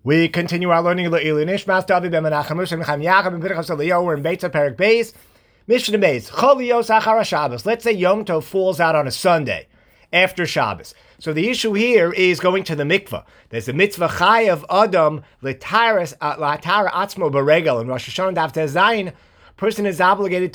We continue our learning of Le'ilui Nishmas David ben Menachem Moshe ben Chaim Yaakov ben Pinchas Eliyahu. We're in Beitza Perek Beis. Mishnah Beis. Cholios Achara Shabbos. Let's say Yom Tov falls out on a Sunday after Shabbos. So the issue here is going to the mikvah. There's a mitzvah chayav adam l'tara atzmo beregel in Rosh Hashanah Daf Tez Zayin. Person is obligated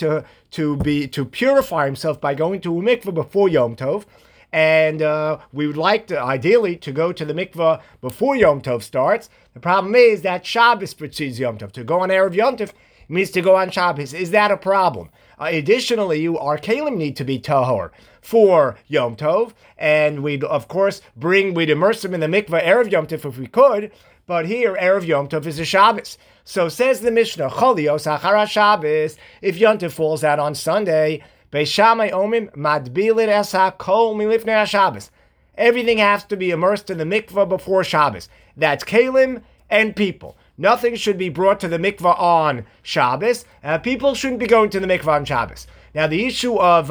to purify himself by going to a mikvah before Yom Tov. And we would like to, ideally, to go to the mikvah before Yom Tov starts. The problem is that Shabbos precedes Yom Tov. To go on Erev Yom Tov means to go on Shabbos. Is that a problem? Additionally, our kalim need to be tahor for Yom Tov. And we'd, of course, we'd immerse them in the mikvah Erev Yom Tov if we could. But here, Erev Yom Tov is a Shabbos. So says the Mishnah, Cholios Achara Shabbos, if Yom Tov falls out on Sunday, Beishamai Omim Madbilit Esa Kol Milifnei HaShabbos. Everything has to be immersed in the mikvah before Shabbos. That's kalim and people. Nothing should be brought to the mikvah on Shabbos. People shouldn't be going to the mikvah on Shabbos. Now, the issue of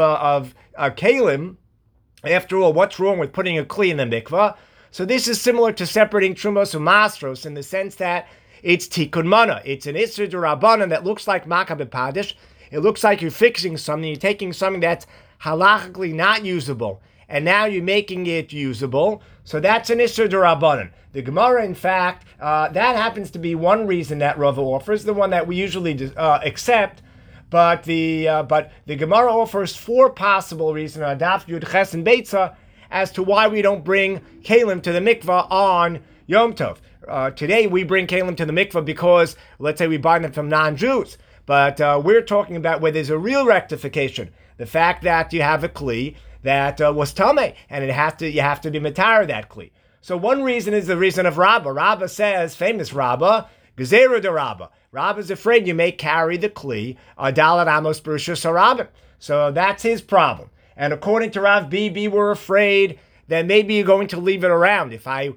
kalim, after all, what's wrong with putting a kli in the mikvah? So this is similar to separating trumos and masros in the sense that it's tikkun mana. It's an isur d'Rabbanan that looks like makah b'padish. It looks like you're fixing something. You're taking something that's halachically not usable, and now you're making it usable. So that's an isur d'Rabbanan. The Gemara, in fact, that happens to be one reason that Rava offers, the one that we usually accept. But the Gemara offers four possible reasons, Daf Yud Ches and Beitza, as to why we don't bring kalim to the mikvah on Yom Tov. Today we bring kalim to the mikvah because, let's say, we buy them from non-Jews. But we're talking about where there's a real rectification. The fact that you have a kli that was tameh, and you have to be matar that kli. So one reason is the reason of Rabbah. Rabbah says, famous Rabbah, Gezerah de Rabbah. Rabbah's afraid you may carry the kli, Dalat Amos Berushus HaRabbim. So that's his problem. And according to Rav Bibi, we're afraid that maybe you're going to leave it around. If I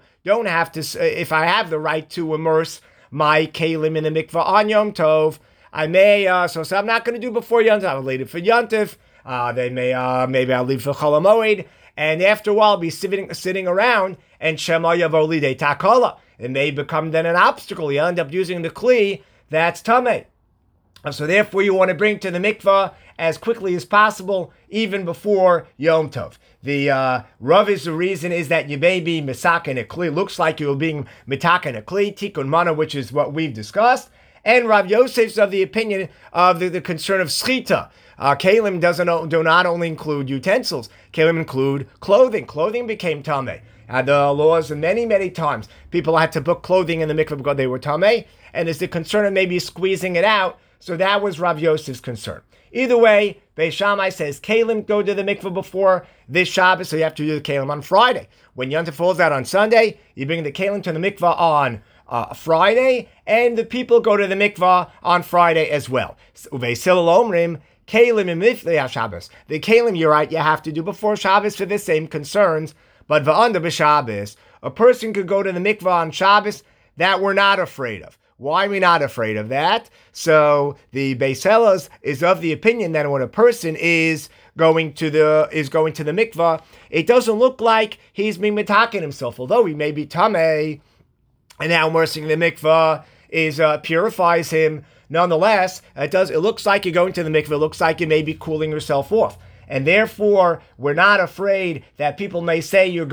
have the right to immerse my kalim in the mikvah on Yom Tov, I may, so I'm not going to do before Yom Tov. I'll leave it for Yom Tov. Maybe I'll leave for Chol HaMoed. And after a while, I'll be sitting around, and Shema Yavo Lidei Takala. It may become then an obstacle. You end up using the kli that's tameh. So therefore, you want to bring to the mikvah as quickly as possible, even before Yom Tov. The Ravi's reason is that you may be misaken a kli. Looks like you're being mitaken a kli, tikkun mana, which is what we've discussed. And Rav Yosef's of the opinion of the concern of schita. Kalim do not only include utensils. Kalim include clothing. Clothing became tameh. The laws many times people had to put clothing in the mikvah because they were tameh, and there's the concern of maybe squeezing it out. So that was Rav Yosef's concern. Either way, Beis Shammai says kalim go to the mikvah before this Shabbos, so you have to do the kalim on Friday. When Yom Tov falls out on Sunday, you bring the kalim to the mikvah on Friday, and the people go to the mikvah on Friday as well. Uveis Hillel omrim kalim imiflei Shabbos. The kalim, you're right, you have to do before Shabbos for the same concerns. But v'anda b'Shabbos, a person could go to the mikvah on Shabbos that we're not afraid of. Why are we not afraid of that? So the Beis Hillel is of the opinion that when a person is going to the mikvah, it doesn't look like he's being mitaken himself, although he may be tameh, and now immersing the mikvah purifies him. Nonetheless, it looks like you're going to the mikvah. It looks like you may be cooling yourself off. And therefore, we're not afraid that people may say you're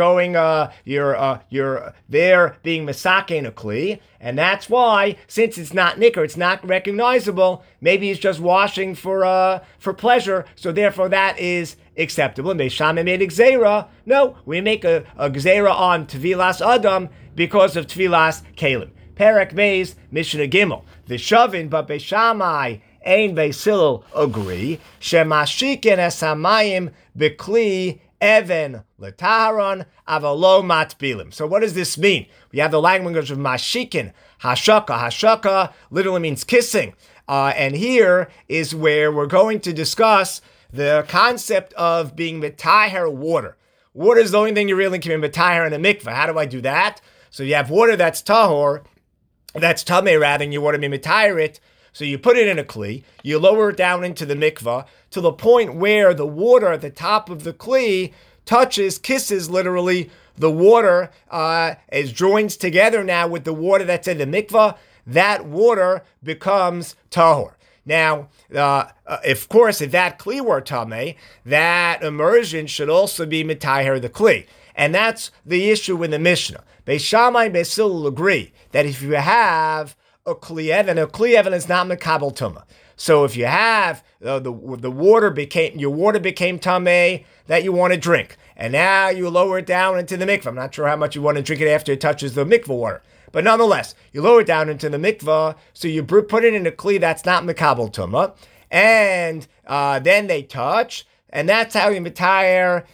there being misaken a kli, and that's why, since it's not nicker, it's not recognizable, maybe he's just washing for pleasure, so therefore that is acceptable. And Beis Shammai made a gzeira. No, we make a gzeira on Tvilas Adam because of Tvilas Kalim. Perek Beis, Mishnah Gimel. The Shavin, but Beis Shammai Ein Beis Hillel agree. Shemashikin es hamayim bekli even letaharon avalo matbilim. So what does this mean? We have the language of mashikin, hashaka. Hashaka literally means kissing. And here is where we're going to discuss the concept of being metaher water. Water is the only thing you really can be metaher in a mikveh. How do I do that? So you have water that's tahor, that's tameh rather, and you want to be metaher it. So you put it in a kli, you lower it down into the mikvah to the point where the water at the top of the kli kisses literally the water is joins together now with the water that's in the mikvah, that water becomes tahor. Now, of course, if that kli were tameh, that immersion should also be mitaher the kli. And that's the issue in the Mishnah. Beis Shammai and Beis Hillel agree that if you have a kli even is not mekabel tumah. So if you have your water became tameh that you want to drink, and now you lower it down into the mikvah. I'm not sure how much you want to drink it after it touches the mikvah water. But nonetheless, you lower it down into the mikvah, so you put it in a kli that's not mekabel tumah, and then they touch, and that's how you mitahir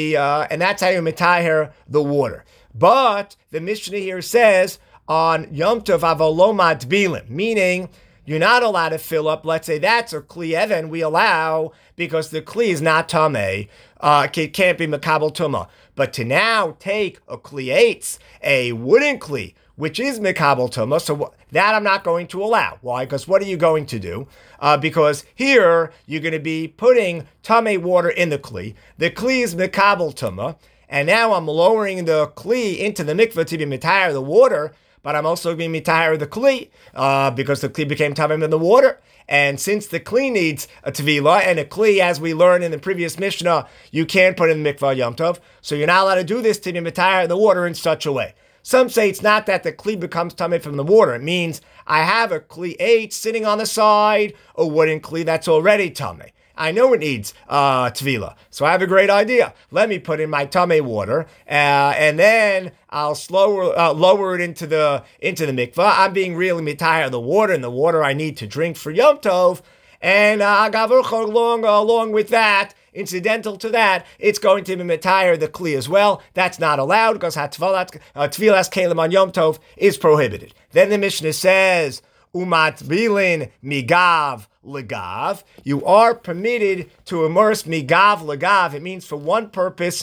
the water. But the Mishnah here says on Yom Tov avolomat bilim, meaning you're not allowed to fill up. Let's say that's a kli even we allow because the kli is not tameh. It can't be mekabel tumah. But to now take a kli eitz, a wooden kli, which is mekabel tumah, so that I'm not going to allow. Why? Because what are you going to do? Because here you're going to be putting tameh water in the kli. The kli is mekabel tumah, and now I'm lowering the kli into the mikveh to be mitayar the water, but I'm also being mitayar the kli because the kli became tameh in the water. And since the kli needs a tevilah, and a kli, as we learned in the previous Mishnah, you can't put in the mikvah Yom Tov, so you're not allowed to do this to be mitayar the water in such a way. Some say it's not that the kli becomes tameh from the water. It means I have a kli eitz sitting on the side, a wooden kli that's already tameh. I know it needs tevilah, so I have a great idea. Let me put in my tameh water, and then I'll lower it into the mikvah. I'm being really mitayar the water, and the water I need to drink for Yom Tov. And along with that, incidental to that, it's going to be mitayar the kli as well. That's not allowed because tevilas kelim on Yom Tov is prohibited. Then the Mishnah says, umat bilin migav legav. You are permitted to immerse migav legav. It means for one purpose,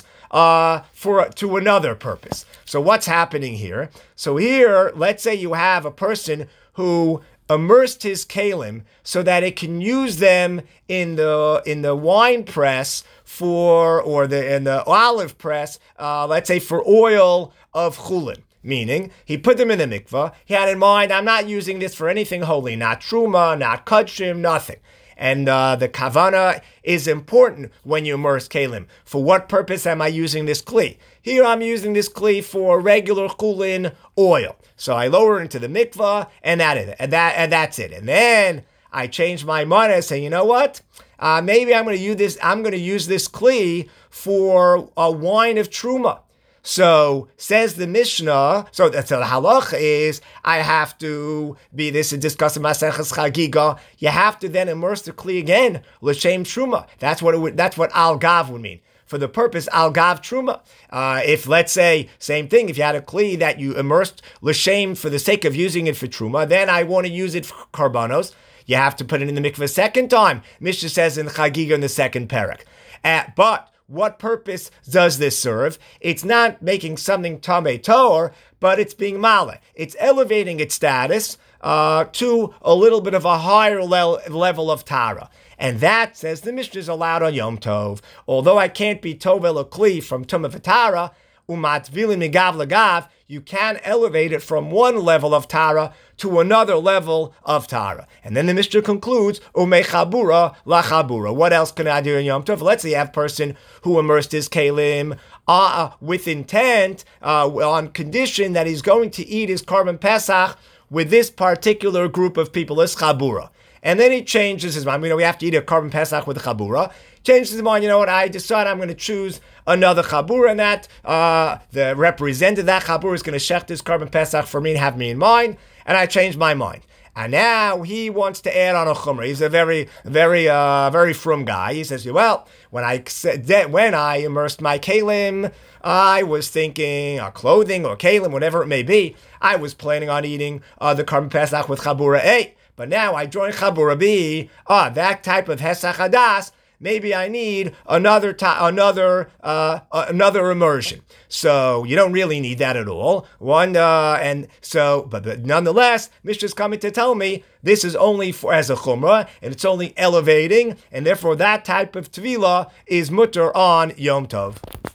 to another purpose. So what's happening here? So here, let's say you have a person who immersed his kalim so that it can use them in the wine press in the olive press, let's say for oil of chulin. Meaning, he put them in the mikvah. He had in mind, I'm not using this for anything holy, not truma, not kudshim, nothing. And the kavana is important when you immerse kalim. For what purpose am I using this kli? Here I'm using this kli for regular chulin oil. So I lower it into the mikvah, and that's it. And then I change my mind and say, you know what? Maybe I'm going to use this. I'm going to use this kli for a wine of truma. So says the Mishnah. So the halach is I have to be this and discuss Maseches Chagiga. You have to then immerse the kli again l'shem truma. That's what al gav would mean. For the purpose al gav truma. If let's say same thing, if you had a kli that you immersed l'shem for the sake of using it for truma, then I want to use it for karbanos. You have to put it in the mikveh a second time. Mishnah says in Chagiga in the second parak. But what purpose does this serve? It's not making something tameh toor, but it's being maleh. It's elevating its status to a little bit of a higher level of tara. And that, says the Mishnah, is allowed on Yom Tov. Although I can't be tovel a kli from tumah v'tara, umat vilin migav lagav, you can elevate it from one level of tara to another level of tara. And then the Mishnah concludes, umechabura lachabura. What else can I do in Yom Tov? Let's say you have a person who immersed his kalim with intent, on condition that he's going to eat his Korban Pesach with this particular group of people, this chabura. And then he changes his mind. We have to eat a Korban Pesach with a chabura. Changes his mind. You know what? I decide I'm going to choose another chabura, and that the representative that chabura is going to shecht his Korban Pesach for me and have me in mind. And I changed my mind. And now he wants to add on a chumrah. He's a very, very frum guy. He says, well, when I immersed my kalim, I was thinking clothing or kalim, whatever it may be. I was planning on eating the Korban Pesach with chabura A. But now I join chabura B. That type of hesach hadas. Maybe I need another immersion. So you don't really need that at all. But nonetheless, Mishnah's coming to tell me this is only as a chumrah, and it's only elevating, and therefore that type of tevilah is mutter on Yom Tov.